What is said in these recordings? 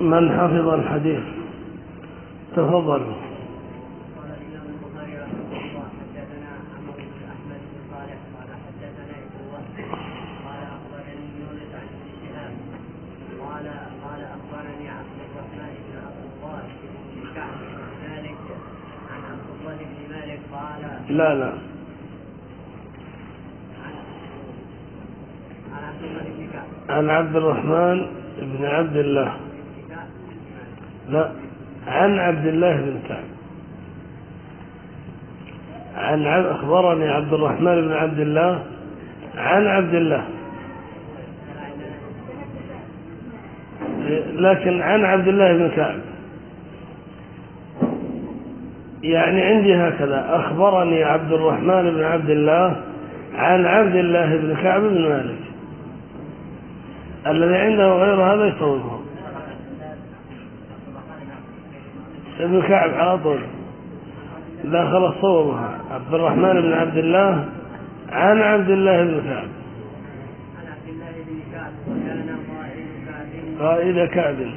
من حفظ الحديث؟ تفضل. قال الإمام البخاري رحمه الله حدثنا عمرو بن أحمد بن صالح قال حدثنا ابن وهب قال أخبرني يونس عن ابن شهاب قال أخبرني عبد الرحمن بن عبد الله بن كعب بن مالك عن عبد الله بن مالك قال لا عن عبد الله بن كعب عن عبد الرحمن بن عبد الله، لا، عن عبد الله بن كعب. أخبرني عبد الرحمن بن عبد الله عن عبد الله، لكن عن عبد الله بن كعب. يعني عندي هكذا: أخبرني عبد الرحمن بن عبد الله عن عبد الله بن كعب بن مالك. الذي عنده غير هذا يصوبه. ابن كعب على طول، لا خلاص صوبها. عبد الرحمن بن عبد الله عن عبد الله بن كعب. عن عبد الله بن كعب وكان قائد كعب من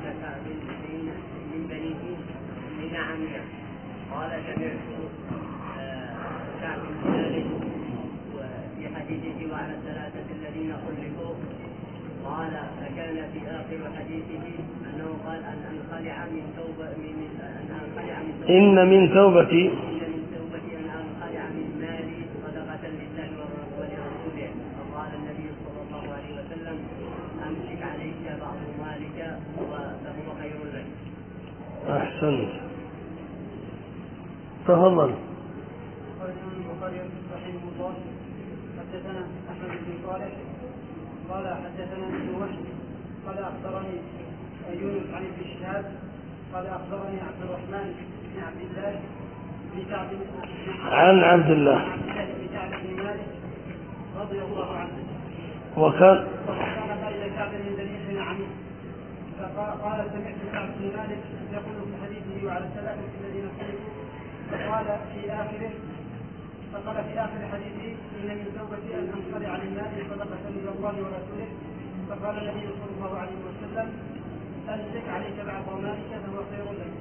بنيه عمية. قال سمعت كعب بن مالك وفي حديثه وعلى الثلاثة الذين خلفوا قال فكان في آخر حديثه أنه قال أن أنخلع من توبة إن من توبتي أن أنخلع من مالي صدقة لله ولرسوله. فقال النبي صلى الله عليه وسلم أمسك عليك بعض مالك فهو خير لك. أحسنت. تفضل. قال الإمام البخاري رحمه الله حدثنا أحمد بن صالح قال حدثنا ابن وهب قال أخبرني يونس عن ابن شهاب قال أخبرني عبد الرحمن بن عبد الله بن كعب عن عبد الله بن كعب بن مالك رضي الله عنه وكان قائد كعب من بني عميم. فقال سمعت كعب بن مالك يقول في حديثه وعلى الثلاثة الذين خلفوا فقال في آخر حديثه إن من توبتي أن أنخلع عن المال صدقة إلى الله ورسوله. فقال النبي صلى الله عليه وسلم أمسك عليك بعض مالك فهو خير لك.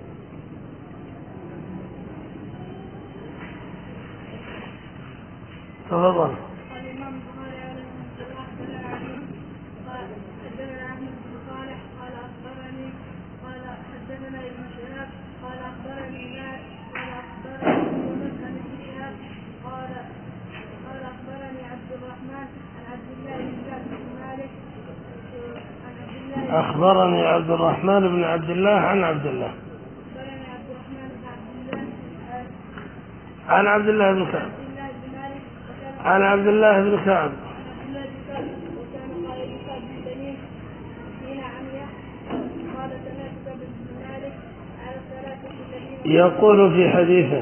تفضل. قال الإمام البخاري رحمه الله قال حدثنا أحمد بن صالح قال أخبرني قال حدثنا ابن شهاب قال أخبرني يونس عن ابن شهاب قال أخبرني عبد الرحمن عن عبد الله بن كعب بن مالك أخبرني عبد الرحمن بن عبد الله عن عبد الله عن عبد الله بن كعب عن عبد الله بن كعب وكان قائد كعب بن بنيه حين عمي. قال سمعت كعب بن مالك على الثلاثة الذين يقول في حديثه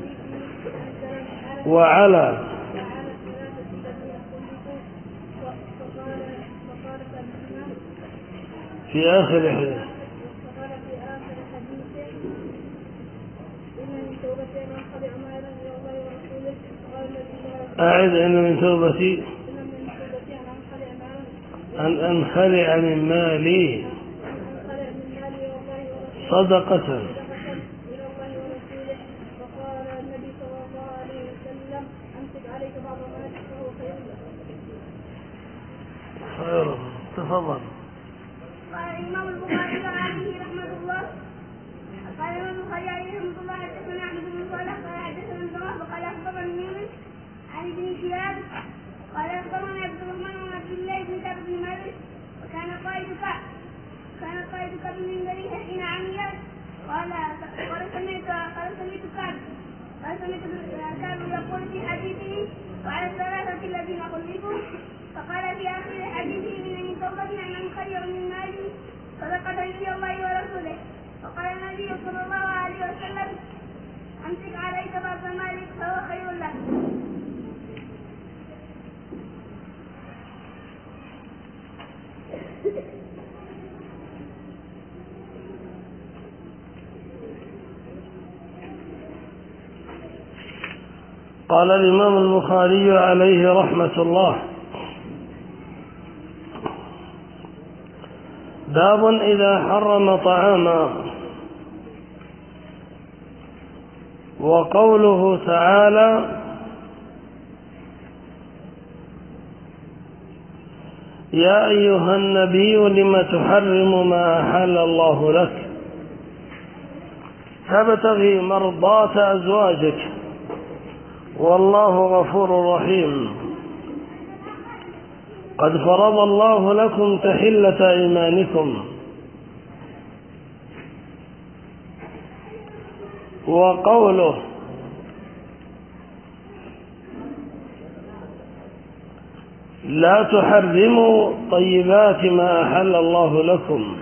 وعلى الثلاثة الذين خلفوا. فقال في آخر حديث إن من توبتي أن أنخلع مالا إلى الله ورسوله. قال النبي صلى الله عليه وسلم أعد إن من توبتي أن أنخلع من مالي صدقة إلى الله ورسوله. فقال النبي صلى الله عليه وسلم أمسك عليك بعض مالك فهو خير لك. خير. تفضل. قال الإمام البخاري عليه رحمة الله قال الإمام البخاري عليه رحمة الله حدثنا أحمد بن صالح قال حدثنا ابن وهب قال أخبرني يونس عن ابن شهاب قال أخبرني عبد الرحمن بن عبد الله بن كعب بن مالك وكان قائد كعب من بنيه حين عمي. قال سمعت كعب يقول في حديثه وعلى الثلاثة الذين خلفوا. فقال في آخر حديثه إن من توبتي أن أنخلع من مالي صدقة إلى الله ورسوله. فقال النبي صلى الله عليه وسلم أمسك عليك بعض مالك فهو خير لك. قال الإمام البخاري عليه رحمة الله: باب إذا حرم طعاما. وقوله تعالى: يا أيها النبي لم تحرم ما أحل الله لك تبتغي مرضاة أزواجك والله غفور رحيم. قد فرض الله لكم تحلة أيمانكم. وقوله: لا تحرموا طيبات ما أحل الله لكم.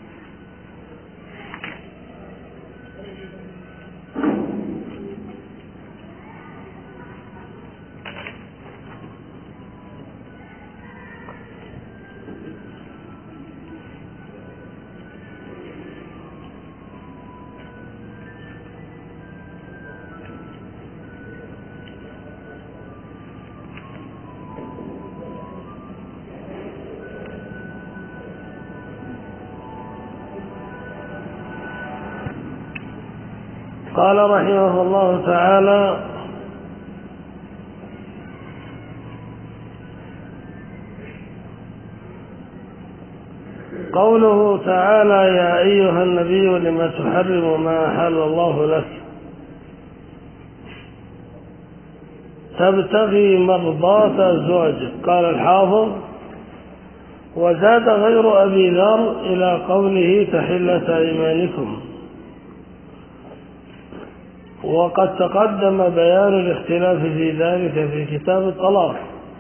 قال رحمه الله تعالى: قوله تعالى: يا أيها النبي لم تحرم ما أحل الله لك تبتغي مرضاة أزواجك. قال الحافظ: وزاد غير أبي ذر إلى قوله تحلة أيمانكم. وقد تقدم بيان الاختلاف في ذلك في كتاب الطلاق.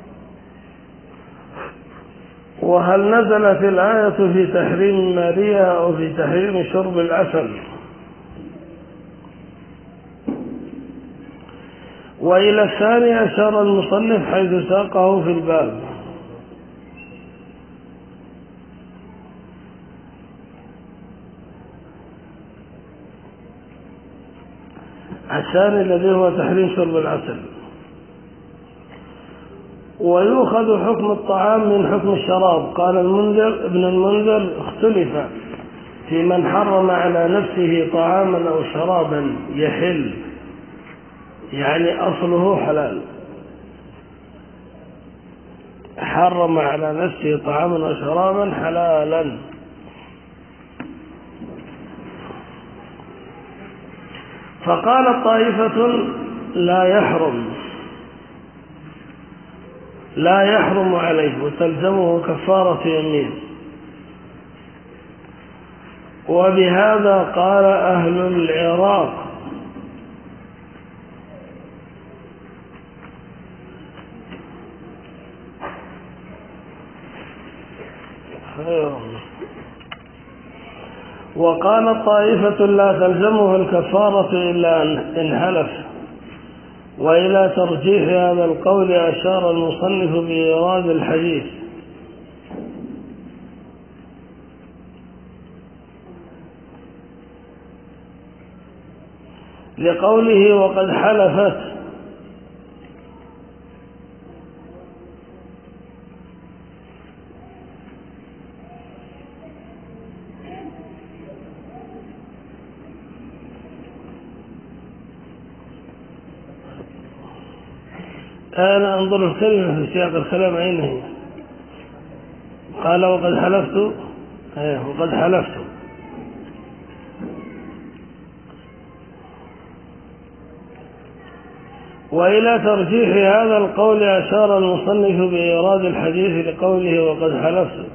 وهل نزلت الآية في تحريم ماريا أو في تحريم شرب العسل؟ وإلى الثاني أشار المصنف حيث ساقه في الباب. الثاني الذي هو تحريم شرب العسل. ويؤخذ حكم الطعام من حكم الشراب. قال ابن المنذر: اختلف في من حرم على نفسه طعاما أو شرابا يحل، يعني أصله حلال، حرم على نفسه طعاما أو شرابا حلالا. فقال طائفة: لا يحرم عليه وتلزمه كفارة يمين. وبهذا قال أهل العراق. وقال طائفة: لا تلزمه الكفارة إلا إن حلف. وإلى ترجيح هذا القول أشار المصنف بإيراد الحديث لقوله: وقد حلفت. أنا أنظر الكلمة في سياق الكلام أين هي؟ قال: وقد حلفت. وقد حلفت. وإلى ترجيح هذا القول أشار المصنف بإيراد الحديث لقوله: وقد حلفت،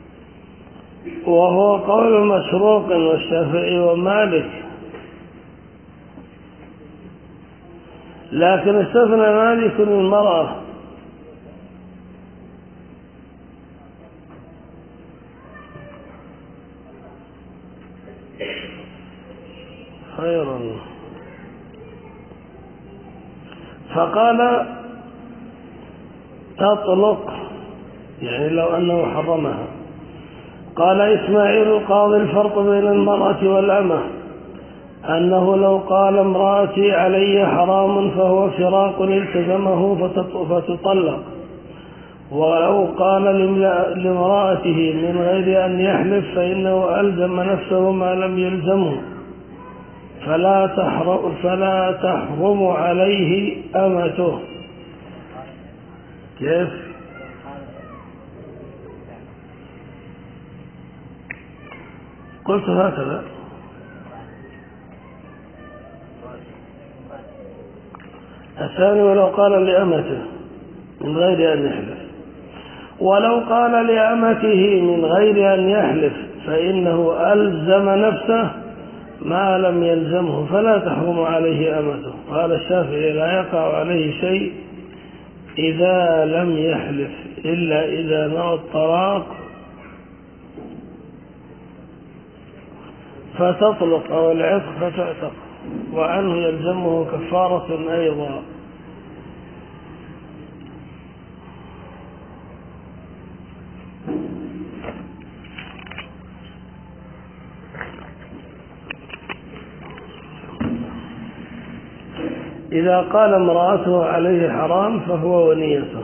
وهو قول مسروق والشافعي ومالك، لكن استثنى مالك المرأة. خيرا. فقال: تطلق، يعني لو أنه حرمها. قال إسماعيل قاضي الفرق بين المرأة والأمة أنه لو قال: امرأتي علي حرام فهو فراق التزمه فتطلق، ولو قال لامرأته من غير أن يحلف فإنه ألزم نفسه ما لم يلزمه، فلا تحرم عليه أمته. كيف؟ قلت هكذا. الثاني ولو قال لأمته من غير أن يحلف. ولو قال لأمته من غير أن يحلف فإنه ألزم نفسه ما لم يلزمه فلا تحرم عليه أمته. قال الشافعي لا يقع عليه شيء إذا لم يحلف إلا إذا نوى الطلاق فتطلق أو العتق فتعتق، وعنه يلزمه كفارة أيضا. إذا قال امرأته عليه حرام فهو ونيته،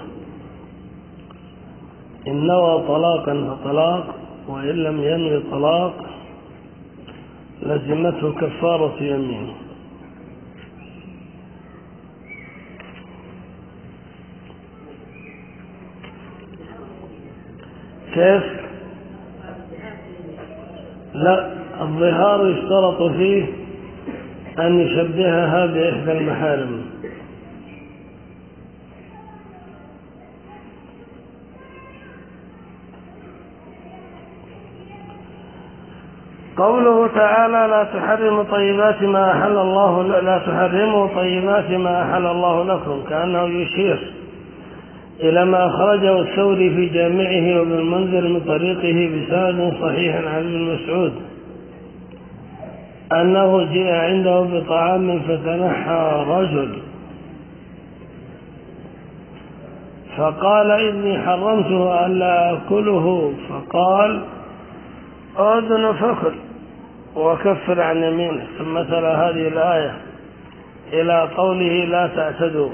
إن نوى طلاقا فطلاق، وإن لم ينوي طلاق لزمته كفارة يمين. كيف؟ لا، الظهار يشترط فيه أن يشبهها بإحدى المحارم. قوله تعالى لا تحرموا طيبات ما أحل الله، لا تحرموا طيبات ما أحل الله لكم، كأنه يشير إلى ما أخرجه الثوري في جامعه وابن المنذر من طريقه بسند صحيح عن ابن مسعود أنه جاء عنده بطعام فتنحى رجل فقال إني حرمته ألا أكله، فقال أذن فكل وكفر عن يمينه، ثم تلا هذه الآية إلى قوله لا تعتدوا.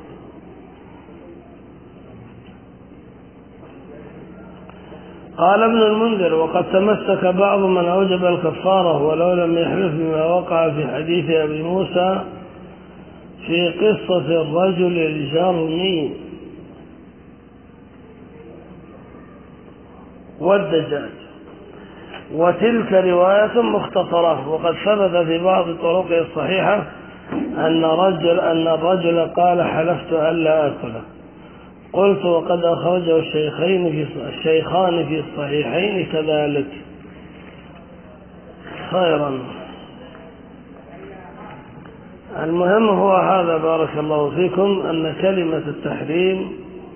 قال ابن المنذر وقد تمسك بعض من أوجب الكفارة ولو لم يحلف بما وقع في حديث أبي موسى في قصة الرجل الجرمي والدجاج، وتلك رواية مختصرة. وقد ثبت في بعض طرقه الصحيحة أن الرجل قال حلفت ألا أكله. قلت وقد أخرجه الشيخان في الصحيحين كذلك. خيرا. المهم هو هذا بارك الله فيكم، أن كلمة التحريم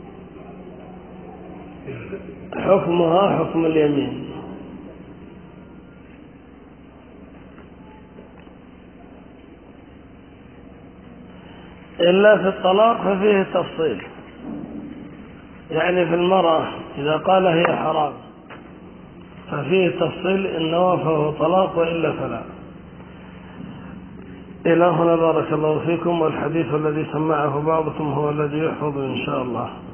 حكمها حكم اليمين، إلا في الطلاق ففيه تفصيل. يعني في المرأة إذا قال هي حرام ففيه تفصيل إن نوى فهو طلاق وإلا فلا. إلى هنا بارك الله فيكم، والحديث الذي سمعه بعضكم هو الذي يحفظ إن شاء الله.